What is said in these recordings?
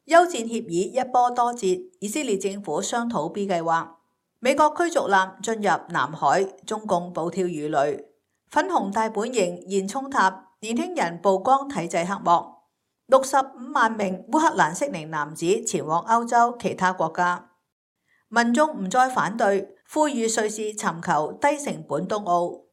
休戰協議一波多折，以色列政府商討 B 計劃。美國驅逐艦進入南海，中共暴跳魚雷。粉紅大本營現沖塔，年輕人曝光體制黑幕。65萬名烏克蘭適齡男子前往歐洲其他國家。民眾唔再反對，呼籲瑞士尋求低成本冬奧。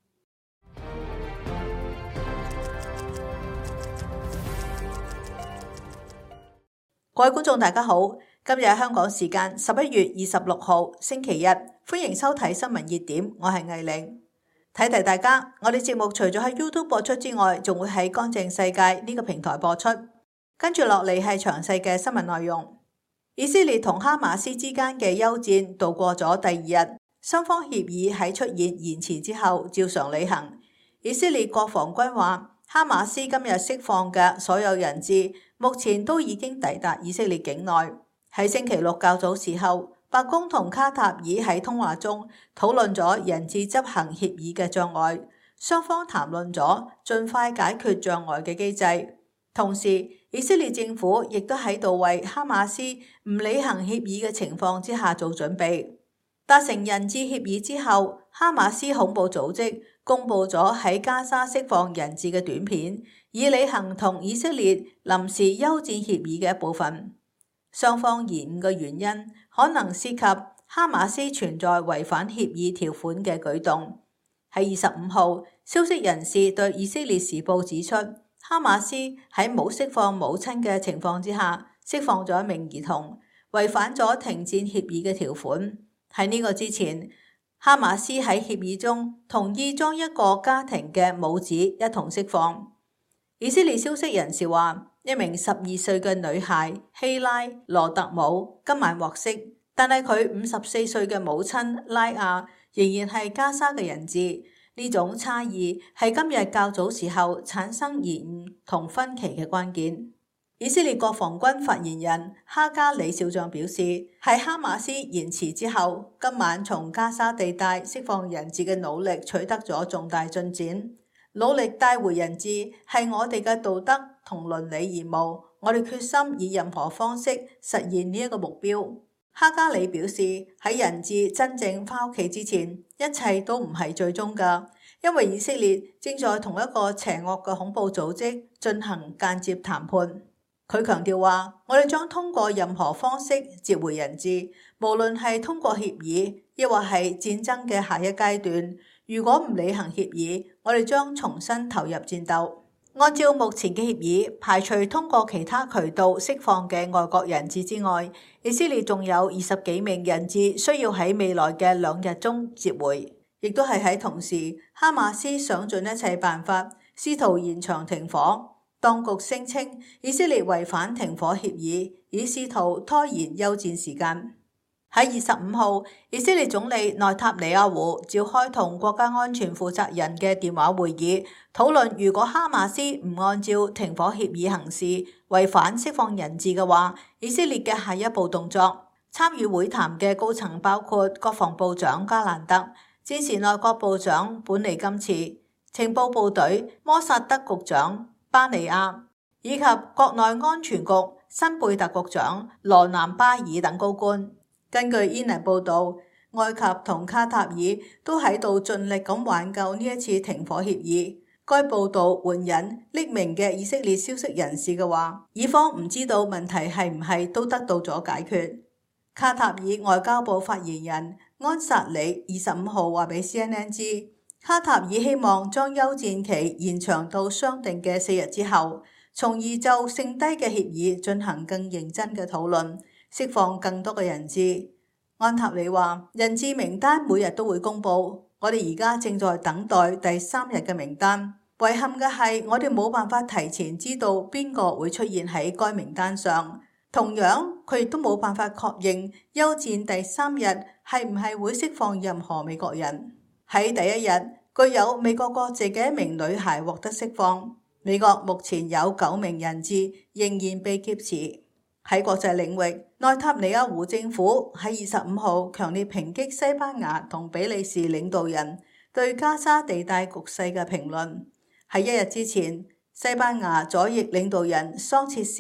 各位觀眾大家好，今日係香港時間11月26號星期日，歡迎收睇新聞熱點，我係藝玲。提提大家，我哋節目除咗喺 YouTube 播出之外，仲會喺乾淨世界呢個平台播出。跟住落嚟係詳細嘅新聞內容。以色列同哈馬斯之間嘅休戰度過咗第二日，雙方協議喺出現延遲之後照常履行。以色列國防軍話，哈馬斯今日釋放嘅所有人質，目前都已經抵達以色列境內。喺星期六較早時候，白宮同卡塔爾喺通話中討論咗人質執行協議嘅障礙，雙方談論咗盡快解決障礙嘅機制。同時，以色列政府亦都喺度為哈馬斯唔履行協議嘅情況之下做準備。達成人質協議之後，哈馬斯恐怖組織公布咗喺加沙釋放人質嘅短片，以履行同以色列臨時休戰協議嘅一部分。雙方延誤嘅原因可能涉及哈馬斯存在違反協議條款嘅舉動。喺25號，消息人士對以色列時報指出，哈馬斯喺冇釋放母親嘅情況之下釋放咗一名兒童，違反咗停戰協議嘅條款。喺呢個之前，哈馬斯喺協議中同意將一個家庭嘅母子一同釋放。以色列消息人士話，一名12歲嘅女孩希拉羅特姆今晚獲釋，但係佢54歲嘅母親拉亞仍然係加沙嘅人質。呢種差異係今日較早時候產生延誤同分歧嘅關鍵。以色列國防軍發言人哈加里少將表示，喺哈馬斯延遲之後，今晚從加沙地帶釋放人質嘅努力取得咗重大進展。努力帶回人質係我哋嘅道德同倫理義務，我哋決心以任何方式實現呢一個目標。哈加里表示，喺人質真正返屋企之前，一切都唔係最終㗎，因為以色列正在同一個邪惡嘅恐怖組織進行間接談判。佢強調話，我哋將通過任何方式接回人質，無論係通過協議，亦或係戰爭嘅下一階段。如果唔履行協議，我哋將重新投入戰鬥。按照目前嘅協議，排除通過其他渠道釋放嘅外國人質之外，以色列仲有20幾名人質需要喺未來嘅2日中接回，亦都係喺同時，哈馬斯想盡一切辦法，試圖延長停火。當局聲稱以色列違反停火協議，以試圖拖延休戰時間。喺25號，以色列總理內塔尼亞胡召開同國家安全負責人嘅電話會議，討論如果哈馬斯唔按照停火協議行事，違反釋放人質嘅話，以色列嘅下一步動作。參與會談嘅高層包括國防部長加蘭特、戰時內閣部長本尼金茨、情報部隊摩薩德局長巴尼亞，以及國內安全局辛貝特局長羅南巴爾等高官。根據伊能報導，埃及同卡塔爾都喺度盡力咁挽救呢一次停火協議。該報導援引匿名嘅以色列消息人士嘅話，以方唔知道問題係唔係都得到咗解決。卡塔爾外交部發言人安薩里25號話俾 CNN 知，卡塔爾希望將休戰期延長到商定嘅4日之後，從而就剩低嘅協議進行更認真嘅討論，釋放更多嘅人質。安塔里話，人質名單每日都會公布，我哋而家正在等待第3日嘅名單。遺憾嘅係，我哋冇辦法提前知道邊個會出現喺該名單上。同樣，佢亦都冇辦法確認休戰第3日係唔係會釋放任何美國人。喺第一日，具有美國國籍嘅一名女孩獲得釋放。美國目前有9名人質仍然被劫持。喺國際領域，內塔尼亞胡政府喺25號強烈抨擊西班牙同比利時領導人對加沙地帶局勢嘅評論。喺1日之前，西班牙左翼領導人桑切斯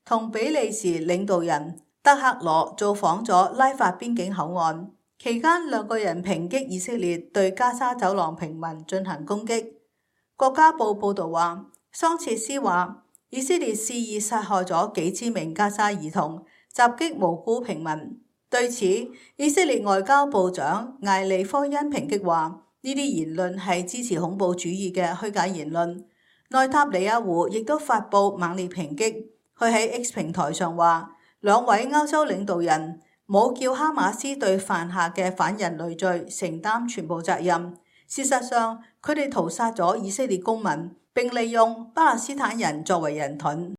同比利時領導人德克羅造訪咗拉法邊境口岸，期間兩個人抨擊以色列對加沙走廊平民進行攻擊。國家報報導話，桑切斯話以色列肆意殺害咗幾千名加沙兒童，襲擊無辜平民。對此，以色列外交部長艾利科恩抨擊話，呢啲言論係支持恐怖主義嘅虛假言論。內塔尼亞胡亦都發布猛烈抨擊，佢喺 X 平台上話，兩位歐洲領導人冇叫哈馬斯對犯下嘅反人類罪承擔全部責任。事實上，佢哋屠殺咗以色列公民，並利用巴勒斯坦人作為人盾。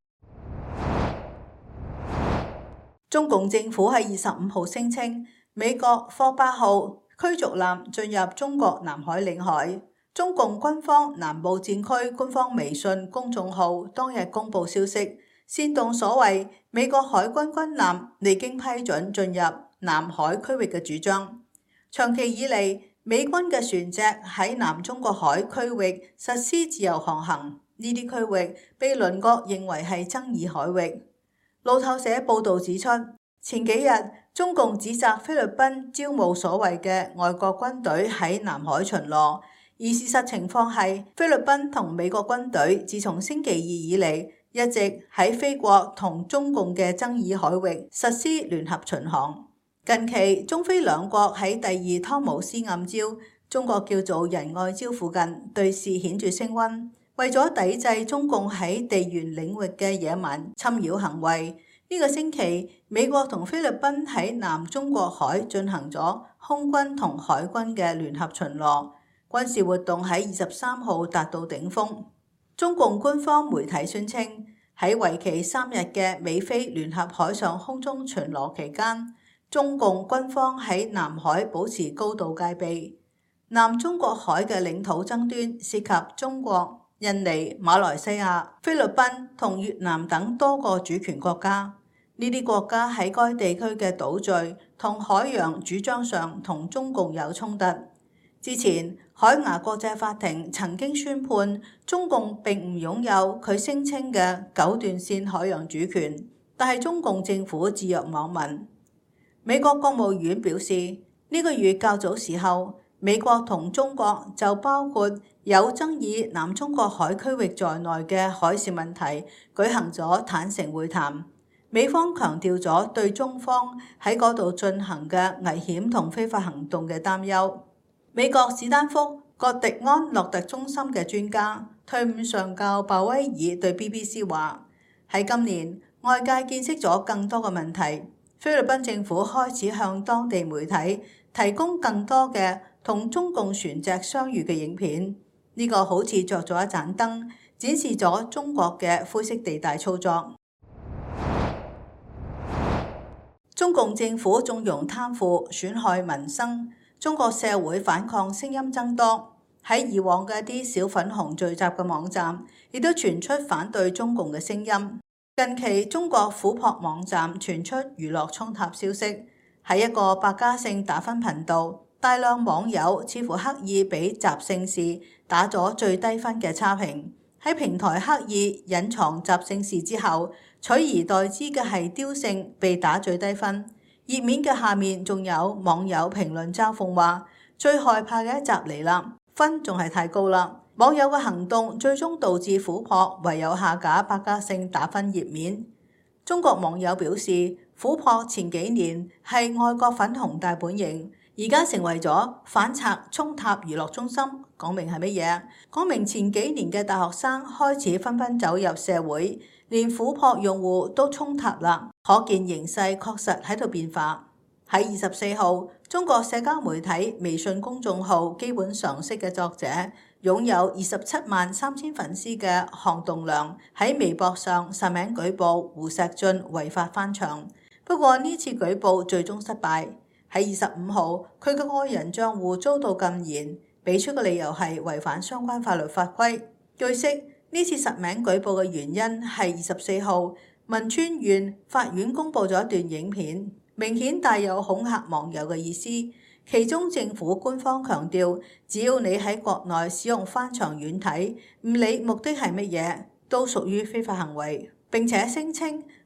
中共政府喺25號聲稱，美國霍8號驅逐艦進入中國南海領海。中共軍方南部戰區官方微信公眾號當日公布消息，煽動所謂美國海軍軍艦未經批准進入南海區域嘅主張。長期以嚟，美軍嘅船隻喺南中國海區域實施自由航行，呢啲區域被鄰國認為係爭議海域。路透社報導指出，前幾日中共指責菲律賓招募所謂嘅外國軍隊喺南海巡邏，而事實情況係菲律賓同美國軍隊自從星期二以嚟一直喺菲國同中共嘅爭議海域實施聯合巡航。近期中菲兩國喺第二湯姆斯暗礁，中國叫做仁愛礁附近對峙顯著升溫。為咗抵制中共喺地緣領域嘅野蠻侵擾行為，呢個星期美國同菲律賓喺南中國海進行咗空軍同海軍嘅聯合巡邏，軍事活動喺23號達到頂峰。中共官方媒體宣稱，喺為期3日嘅美菲聯合海上空中巡邏期間，中共軍方喺南海保持高度戒備。南中國海嘅領土爭端涉及中國、印尼、馬來西亞、菲律賓同越南等多個主權國家，呢啲國家喺該地區嘅島嶼同海洋主張上同中共有衝突。之前，海牙國際法庭曾經宣判中共並唔擁有佢聲稱嘅9段線海洋主權，但係中共政府置若罔聞。美國國務院表示，呢個月較早時候，美國同中國就包括有爭議南中國海區域在內嘅海事問題舉行咗坦誠會談。美方強調咗對中方喺嗰度進行嘅危險同非法行動嘅擔憂。美國史丹福葛迪安諾特中心嘅專家退伍上校鮑威爾對 BBC 話：喺今年，外界見識咗更多嘅問題。菲律賓政府開始向當地媒體提供更多嘅同中共船隻相遇嘅影片，呢個好似着咗一盞燈，展示咗中國嘅灰色地帶操作。中共政府縱容貪腐，損害民生，中國社會反抗聲音增多。喺以往嘅一啲小粉紅聚集嘅網站，亦都傳出反對中共嘅聲音。近期中國琥珀網站傳出娛樂衝塔消息，喺一個百家姓打分頻道，大量網友似乎刻意俾習姓氏打咗最低分嘅差評。喺平台刻意隱藏習姓氏之後，取而代之嘅係刁姓被打最低分。頁面嘅下面仲有網友評論嘲諷話：最害怕嘅一集嚟啦，分仲係太高啦。網友嘅行動最終導致琥珀唯有下架百家姓打分頁面。中國網友表示，琥珀前幾年係外國粉紅大本營，而家成為咗反賊衝塔娛樂中心，講明係乜嘢？講明前幾年嘅大學生開始紛紛走入社會，連琥珀用戶都衝塔啦，可見形勢確實喺度變化。喺24號，中國社交媒體微信公眾號基本常識嘅作者，擁有273000粉絲嘅項棟樑喺微博上實名舉報胡錫進違法翻牆，不過呢次舉報最終失敗。喺25號，佢嘅個人賬戶遭到禁言，俾出嘅理由係違反相關法律法規。據悉，呢次實名舉報嘅原因係24號，汶川縣法院公布咗一段影片，明顯帶有恐嚇網友嘅意思。其中政府官方強調，只要你喺國內使用翻牆軟體，唔理目的係乜嘢，都屬於非法行為。並且聲稱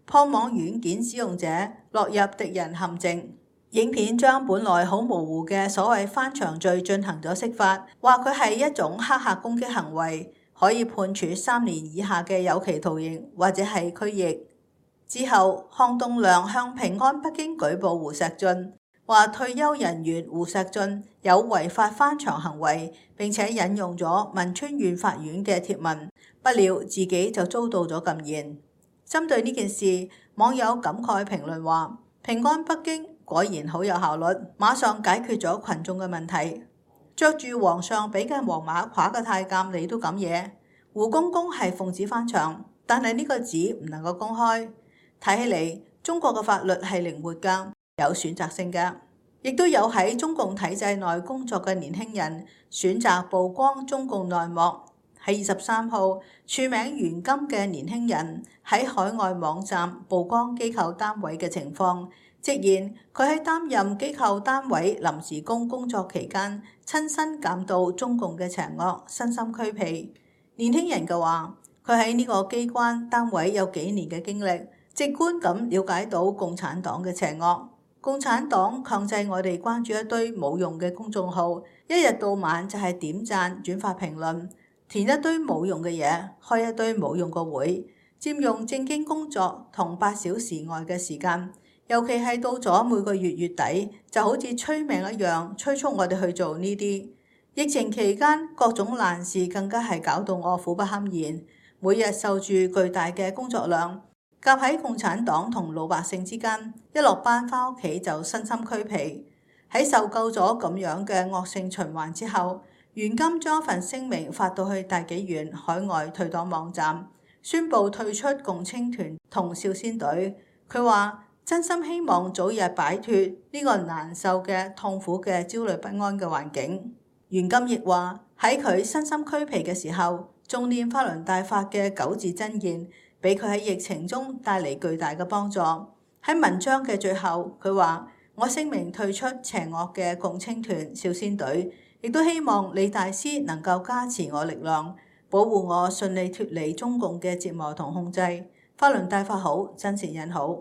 破網軟件使用者落入敵人陷阱。影片將本來好模糊嘅所謂翻牆罪進行咗釋法，話佢係一種黑客攻擊行為，可以判處3年以下嘅有期徒刑或者係拘役。之後，項棟梁向平安北京舉報胡錫進，話退休人員胡錫進有違法翻牆行為，並且引用咗汶川縣法院嘅貼文，不料自己就遭到咗禁言。針對呢件事，網友感慨評論話：平安北京果然好有效率，馬上解決咗群眾嘅問題。着住皇上俾嘅黃馬褂嘅太監你都敢惹？胡公公係奉旨翻牆，但係呢個旨唔能夠公開。睇起嚟，中國嘅法律係靈活㗎，有選擇性㗎，亦都有喺中共體制內工作嘅年輕人選擇曝光中共內幕。喺23號，署名袁金嘅年輕人喺海外網站曝光機構單位嘅情況，直言佢喺擔任機構單位臨時工工作期間，親身感到中共嘅邪惡，身心俱疲。年輕人嘅話，佢喺呢個機關單位有幾年嘅經歷，直觀咁了解到共產黨嘅邪惡。共產黨強制我哋關注一堆冇用嘅公眾號，一日到晚就係點讚、轉發、評論，填一堆冇用嘅嘢，開一堆冇用個會，佔用正經工作同8小時外嘅時間。尤其係到咗每個月月底，就好似催命一樣，催促我哋去做呢啲。疫情期間，各種爛事更加係搞到我苦不堪言，每日受住巨大嘅工作量，夾喺共產黨同老百姓之間，一落班返屋企就身心俱疲。喺受夠咗咁樣嘅惡性循環之後，袁金將份聲明發到去大紀元海外退黨網站，宣布退出共青團同少先隊。佢話：真心希望早日擺脫呢個難受嘅、痛苦嘅、焦慮不安嘅環境。袁金亦話喺佢身心俱疲嘅時候，仲念法輪大法嘅9字真言，俾佢喺疫情中帶嚟巨大嘅幫助。喺文章嘅最後，佢話：我聲明退出邪惡嘅共青團少先隊。亦都希望李大師能夠加持我力量，保護我順利脫離中共嘅折磨同控制。法輪大法好，真善人好。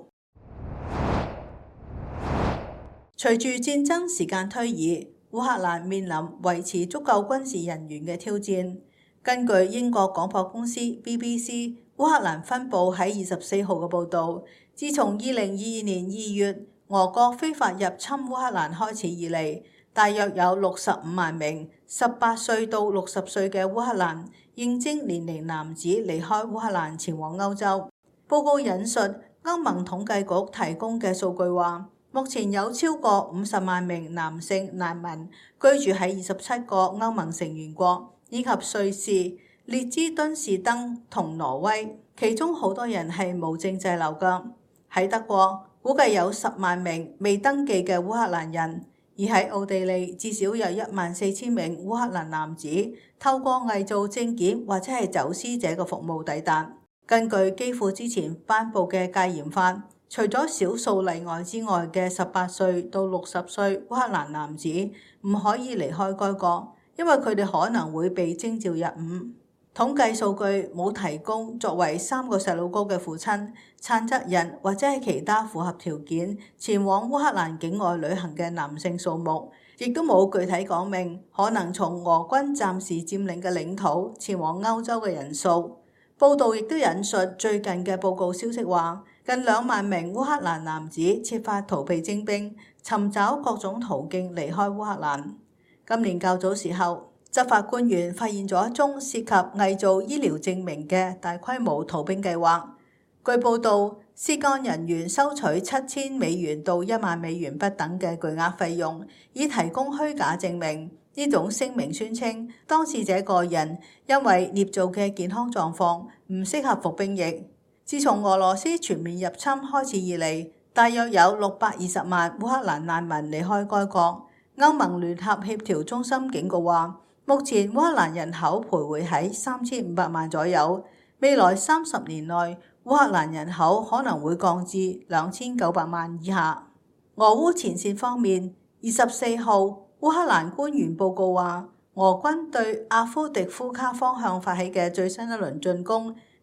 隨住戰爭時間推移，烏克蘭面臨維持足夠軍事人員嘅挑戰。根據英國廣播公司 BBC 烏克蘭分部喺24號嘅報導，自從2022年2月俄國非法入侵烏克蘭開始以嚟，大約有65萬名18歲到60歲嘅烏克蘭應徵年齡男子離開烏克蘭前往歐洲。報告引述歐盟統計局提供嘅數據話，目前有超過50萬名男性難民居住喺27個歐盟成員國，以及瑞士、列支敦士登同挪威，其中好多人係無證滯留㗎。喺德國，估計有10萬名未登記嘅烏克蘭人。而喺奧地利，至少有14000名烏克蘭男子透過偽造證件或者係走私者嘅服務抵達。根據基輔之前頒布嘅戒嚴法，除咗少數例外之外嘅18歲到60歲烏克蘭男子唔可以離開該國，因為佢哋可能會被徵召入伍。統計數據冇提供作為3個細路哥嘅父親、殘疾人或者係其他符合條件前往烏克蘭境外旅行嘅男性數目，亦都冇具體講明可能從俄軍暫時佔領嘅領土前往歐洲嘅人數。報道亦都引述最近嘅報告消息話，近2萬名烏克蘭男子設法逃避徵兵，尋找各種途徑離開烏克蘭。今年較早時候，執法官員發現咗一宗涉及偽造醫療證明嘅大規模逃兵計劃。據報道，涉案人員收取7000美元到1萬美元不等嘅巨額費用，以提供虛假證明。呢種聲明宣稱，當事者個人因為捏造嘅健康狀況唔適合服兵役。自從俄羅斯全面入侵開始以嚟，大約有620萬烏克蘭難民離開該國。歐盟聯合協調中心警告話，目前烏克蘭人口徘徊喺3500萬左右，未來30年內烏克蘭人口可能會降至2900萬以下。俄烏前線方面，24號烏克蘭官員報告話，俄軍對阿夫迪夫卡方向發起嘅最新一輪進攻，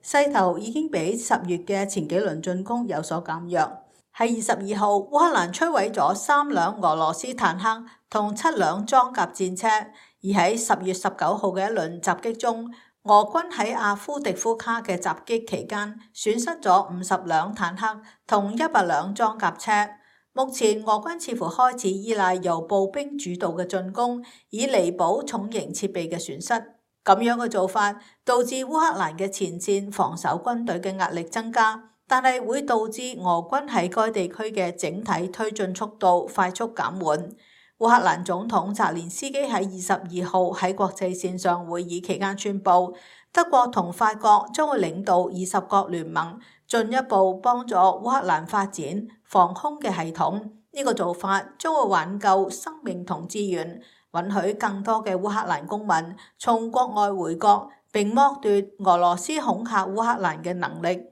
勢頭已經比10月嘅前幾輪進攻有所減弱。喺22號，烏克蘭摧毀咗3輛俄羅斯坦克同7輛裝甲戰車，而喺10月19號嘅一輪襲擊中，俄軍喺阿夫迪夫卡嘅襲擊期間損失咗50輛坦克同100輛裝甲車。目前俄軍似乎開始依賴由步兵主導嘅進攻，以彌補重型設備嘅損失。咁樣嘅做法導致烏克蘭嘅前線防守軍隊嘅壓力增加，但係會導致俄軍喺該地區嘅整體推進速度快速減緩。烏克蘭總統澤連斯基喺22號喺國際線上會議期間宣布，德國同法國將會領導20國聯盟，進一步幫助烏克蘭發展防空嘅系統。呢個做法將會挽救生命同資源，允許更多嘅烏克蘭公民從國外回國，並剝奪俄羅斯恐嚇烏克蘭嘅能力。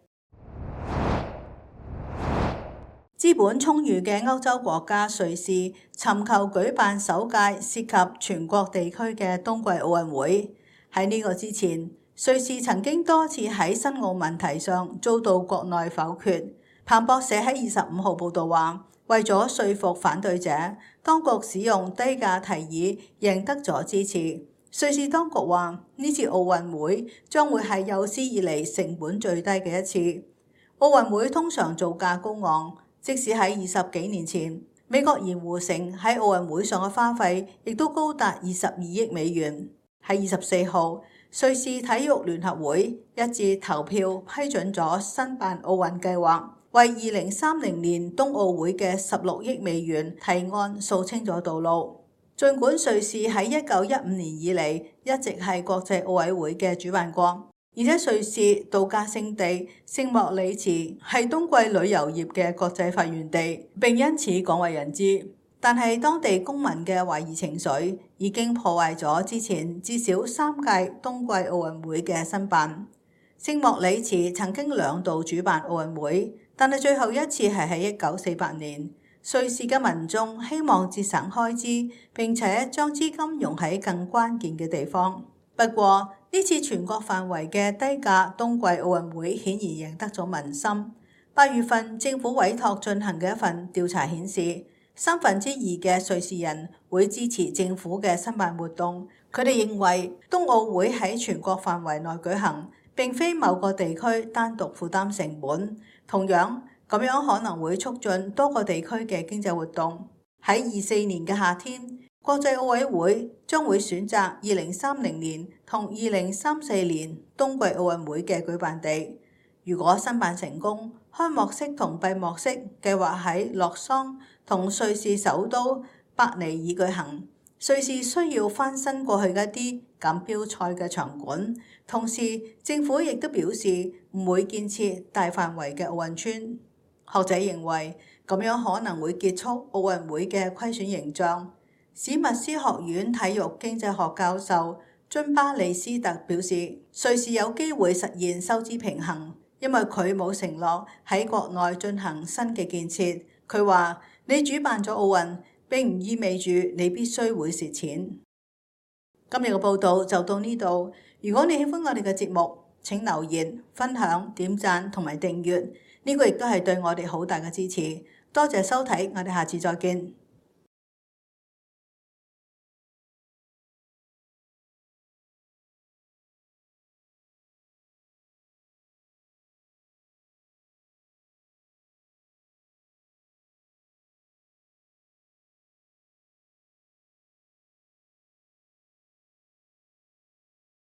資本充裕嘅歐洲國家瑞士尋求舉辦首屆涉及全國地區嘅冬季奧運會。喺呢個之前，瑞士曾經多次喺申奧問題上遭到國內否決。彭博社喺25號報導話，為咗說服反對者，當局使用低價提議贏得咗支持。瑞士當局話，呢次奧運會將會係有史以嚟成本最低嘅一次。奧運會通常造價高昂。即使喺20幾年前，美國鹽湖城喺奧運會上嘅花費亦都高達22億美元。喺24號，瑞士體育聯合會一致投票批准咗申辦奧運計劃，為2030年冬奧會嘅16億美元提案掃清咗道路。儘管瑞士喺1915年以嚟一直係國際奧委會嘅主辦國，而且瑞士度假勝地聖莫里茨係冬季旅遊業嘅國際發源地，並因此廣為人知。但係當地公民嘅懷疑情緒已經破壞咗之前至少3屆冬季奧運會嘅申辦。聖莫里茨曾經2度主辦奧運會，但係最後一次係喺1948年。瑞士嘅民眾希望節省開支，並且將資金用喺更關鍵嘅地方。不過呢次全國範圍嘅低價冬季奧運會顯然贏得咗民心。8月份政府委託進行嘅一份調查顯示，2/3嘅瑞士人會支持政府嘅申辦活動。佢哋認為冬奧會喺全國範圍內舉行，並非某個地區單獨負擔成本。同樣，咁樣可能會促進多個地區嘅經濟活動。喺24年嘅夏天，國際奧委會將會選擇2030年同2034年冬季奧運會嘅舉辦地。如果申辦成功，開幕式同閉幕式計劃喺洛桑同瑞士首都伯尼爾舉行。瑞士需要翻新過去一啲錦標賽嘅場館，同時政府亦都表示唔會建設大範圍嘅奧運村。學者認為咁樣可能會結束奧運會嘅虧損形象。史密斯學院體育經濟學教授津巴利斯特表示，瑞士有機會實現收支平衡，因為佢冇承諾喺國內進行新嘅建設。佢話：你主辦咗奧運，並唔意味住你必須會蝕錢。今日嘅報導就到呢度。如果你喜歡我哋嘅節目，請留言、分享、點讚同埋訂閱，呢個亦都係對我哋好大嘅支持。多謝收睇，我哋下次再見。